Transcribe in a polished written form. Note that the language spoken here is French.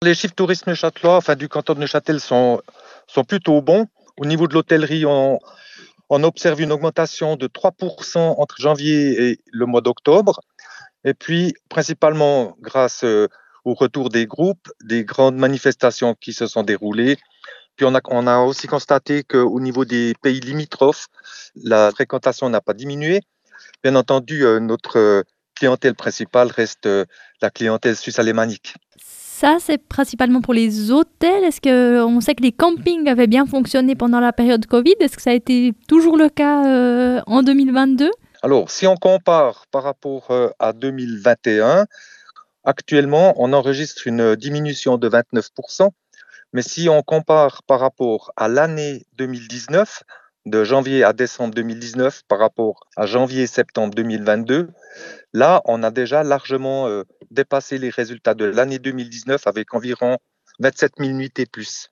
Les chiffres tourisme neuchâtelois, enfin du canton de Neuchâtel, sont plutôt bons. Au niveau de l'hôtellerie, on observe une augmentation de 3% entre janvier et le mois d'octobre. Et puis, principalement grâce au retour des groupes, des grandes manifestations qui se sont déroulées. Puis on a aussi constaté qu'au niveau des pays limitrophes, la fréquentation n'a pas diminué. Bien entendu, notre clientèle principale reste la clientèle suisse alémanique. Ça, c'est principalement pour les hôtels. Est-ce qu'on sait que les campings avaient bien fonctionné pendant la période Covid? Est-ce que ça a été toujours le cas en 2022? Alors, si on compare par rapport à 2021, actuellement, on enregistre une diminution de 29%. Mais si on compare par rapport à l'année 2019, de janvier à décembre 2019, par rapport à janvier-septembre 2022, là, on a déjà largement dépassé les résultats de l'année 2019 avec environ 27 000 nuits et plus.